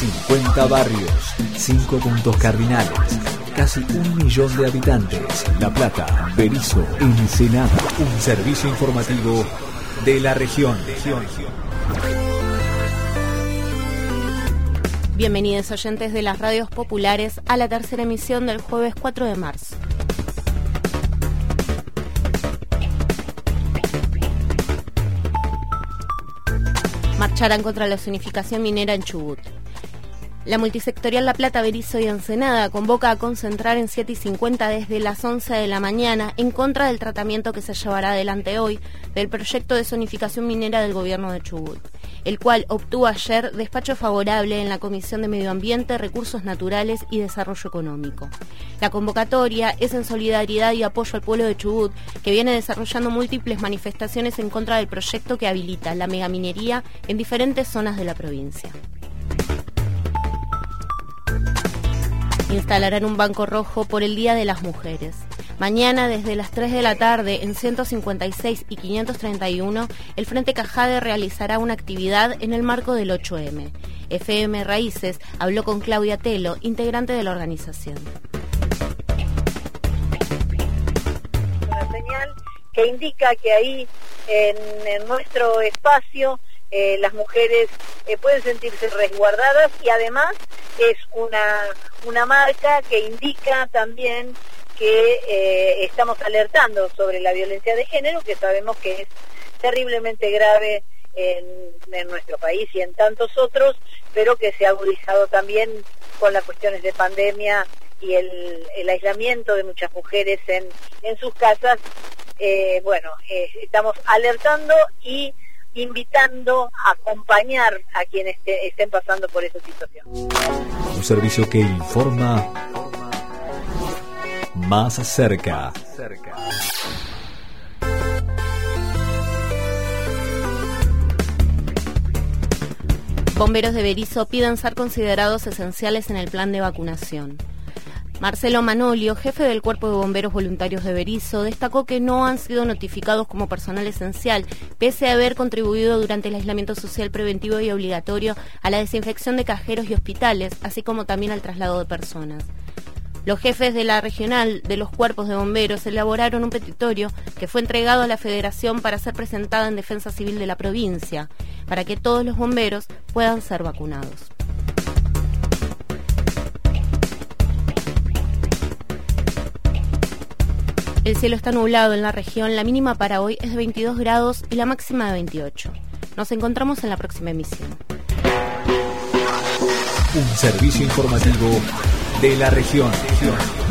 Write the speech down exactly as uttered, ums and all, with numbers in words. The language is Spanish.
cincuenta barrios, cinco puntos cardinales, casi un millón de habitantes. La Plata, Berisso, Ensenada. Un servicio informativo de la región. Bienvenidos oyentes de las radios populares a la tercera emisión del jueves cuatro de marzo. Marcharán contra la zonificación minera en Chubut. La multisectorial La Plata, Berisso y Ensenada convoca a concentrar en siete y cincuenta desde las once de la mañana en contra del tratamiento que se llevará adelante hoy del proyecto de zonificación minera del gobierno de Chubut, el cual obtuvo ayer despacho favorable en la Comisión de Medio Ambiente, Recursos Naturales y Desarrollo Económico. La convocatoria es en solidaridad y apoyo al pueblo de Chubut, que viene desarrollando múltiples manifestaciones en contra del proyecto que habilita la megaminería en diferentes zonas de la provincia. Instalarán un banco rojo por el Día de las Mujeres. Mañana, desde las tres de la tarde, en ciento cincuenta y seis y quinientos treinta y uno, el Frente Cajade realizará una actividad en el marco del ocho eme. F M Raíces habló con Claudia Telo, integrante de la organización. Una señal que indica que ahí, en, en nuestro espacio, eh, las mujeres eh, pueden sentirse resguardadas y además es una, una marca que indica también que eh, estamos alertando sobre la violencia de género, que sabemos que es terriblemente grave en, en nuestro país y en tantos otros, pero que se ha agudizado también con las cuestiones de pandemia y el, el aislamiento de muchas mujeres en, en sus casas. Eh, bueno, eh, estamos alertando y invitando a acompañar a quienes te, estén pasando por esa situación. Un servicio que informa más cerca. Bomberos de Berisso piden ser considerados esenciales en el plan de vacunación. Marcelo Manolio, jefe del Cuerpo de Bomberos Voluntarios de Berisso, destacó que no han sido notificados como personal esencial, pese a haber contribuido durante el aislamiento social preventivo y obligatorio a la desinfección de cajeros y hospitales, así como también al traslado de personas. Los jefes de la regional de los cuerpos de bomberos elaboraron un petitorio que fue entregado a la Federación para ser presentado en Defensa Civil de la provincia, para que todos los bomberos puedan ser vacunados. El cielo está nublado en la región, la mínima para hoy es de veintidós grados y la máxima de veintiocho. Nos encontramos en la próxima emisión. Un servicio informativo de la región.